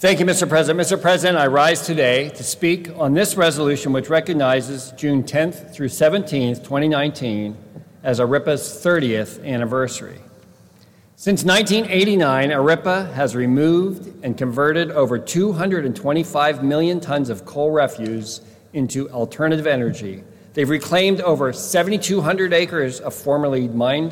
Thank you, Mr. President. Mr. President, I rise today to speak on this resolution which recognizes June 10th through 17th, 2019 as ARIPA's 30th anniversary. Since 1989, ARIPA has removed and converted over 225 million tons of coal refuse into alternative energy. They've reclaimed over 7,200 acres of formerly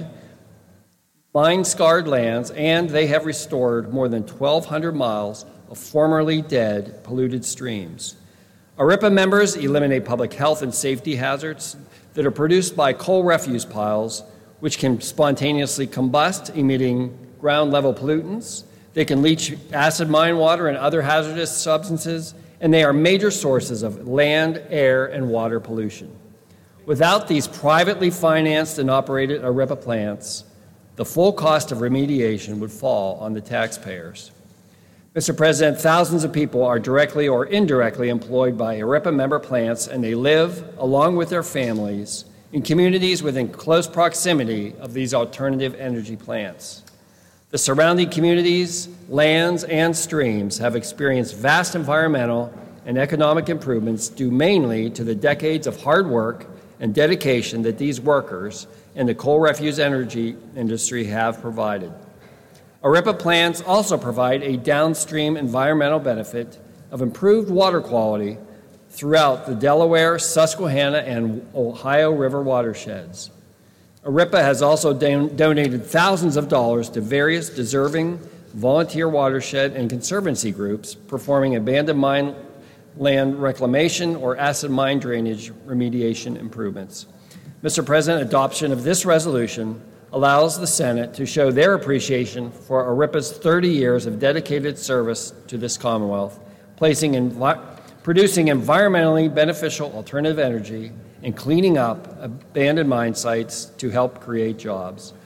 mine-scarred lands, and they have restored more than 1,200 miles of formerly dead, polluted streams. ARIPA members eliminate public health and safety hazards that are produced by coal refuse piles, which can spontaneously combust, emitting ground-level pollutants. They can leach acid mine water and other hazardous substances, and they are major sources of land, air, and water pollution. Without these privately financed and operated ARIPA plants, the full cost of remediation would fall on the taxpayers. Mr. President, thousands of people are directly or indirectly employed by ARIPA member plants, and they live, along with their families, in communities within close proximity of these alternative energy plants. The surrounding communities, lands, and streams have experienced vast environmental and economic improvements due mainly to the decades of hard work and dedication that these workers and the coal refuse energy industry have provided. ARIPA plants also provide a downstream environmental benefit of improved water quality throughout the Delaware, Susquehanna, and Ohio River watersheds. ARIPA has also donated thousands of dollars to various deserving volunteer watershed and conservancy groups performing abandoned mine land reclamation or acid mine drainage remediation improvements. Mr. President, adoption of this resolution allows the Senate to show their appreciation for ARIPA's 30 years of dedicated service to this Commonwealth, producing environmentally beneficial alternative energy and cleaning up abandoned mine sites to help create jobs.